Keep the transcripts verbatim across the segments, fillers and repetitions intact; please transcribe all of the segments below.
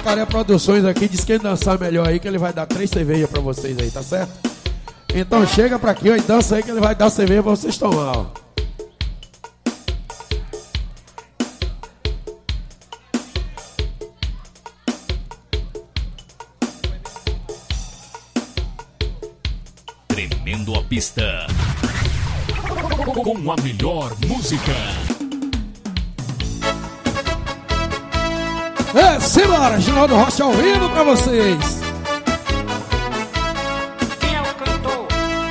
Jacaré Produções aqui diz que quem dançar melhor aí, que ele vai dar três cervejas pra vocês aí, tá certo? Então chega pra aqui, ó, e dança aí que ele vai dar cerveja pra vocês tomar, ó. Tremendo a pista com a melhor música. É, simbora, Ginaldo Rocha ao vivo pra vocês. Quem é o cantor?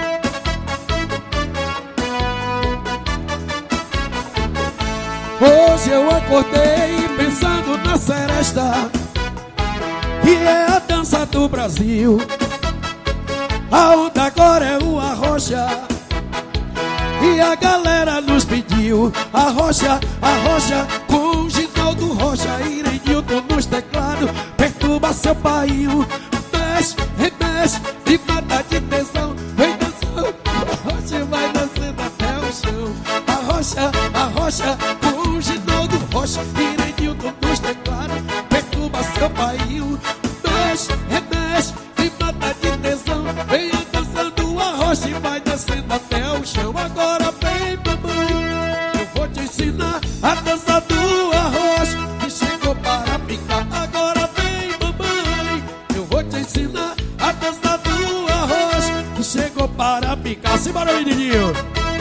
Hoje eu acordei pensando na seresta, que é a dança do Brasil. A onda agora é o arrocha, e a galera nos pediu arrocha, arrocha, com Ginaldo Rocha e Nilton nos teclados. Perturba seu painho, mexe, remexe, e mata de tesão. Vem dançando, arrocha, vai dançando até o chão. Arrocha, arrocha, com Ginaldo Rocha e Nilton nos teclados. Perturba seu painho, mexe, remexe, e mata de tesão. Venha dançando arrocha e vai descendo até o chão. Agora vem, mamãe, eu vou te ensinar a dança do arrocha, que chegou para ficar. Agora vem, mamãe, eu vou te ensinar a dança do arrocha, que chegou para ficar. Simbora, menininho.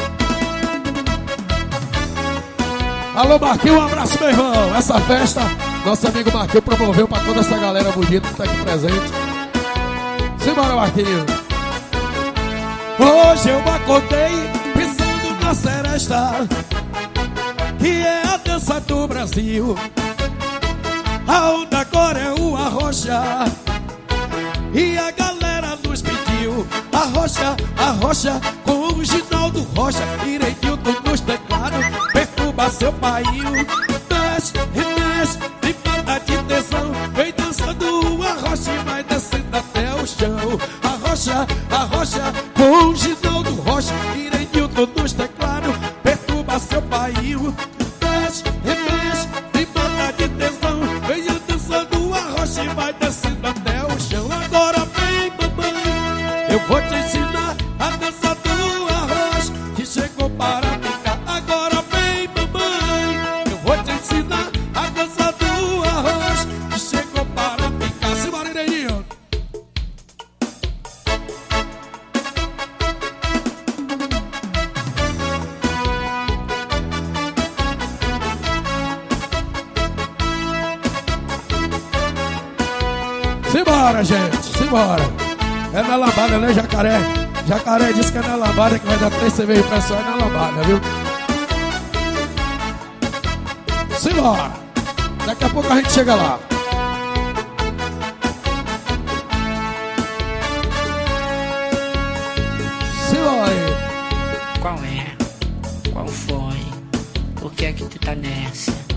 Alô, Marquinhos, um abraço, meu irmão. Essa festa, nosso amigo Marquinhos promoveu para toda essa galera bonita que tá aqui presente. Simbora, Marquinhos. Hoje eu acordei pensando na seresta, que é a dança do Brasil. A onda agora é o arrocha, e a galera nos pediu arrocha, arrocha, com o Ginaldo Rocha e Nilton nos teclados. Perturba seu painho, mexe, remexe, e mata de tesão. Vem dançando arrocha e vai descendo até o chão. Arrocha, arrocha, com Ginaldo Rocha e Nilton nos teclados. Perturba seu painho, mexe, remexe, e mata de tesão. Venha dançando arrocha e vai descendo até o chão. Agora vem, mamãe, eu vou te ensinar a dança do arrocha, que chegou para ficar. Agora vem, mamãe, eu vou te ensinar a dança do arrocha, que chegou para ficar. Simbora, Ireninho. Simbora, gente, simbora. É na lambada, né, Jacaré? Jacaré disse que é na lambada, que vai dar três cervejas pra só, é na lambada, viu? Simbora. Daqui a pouco a gente chega lá. Simbora. Qual é? Qual foi? Por que é que tu tá nessa?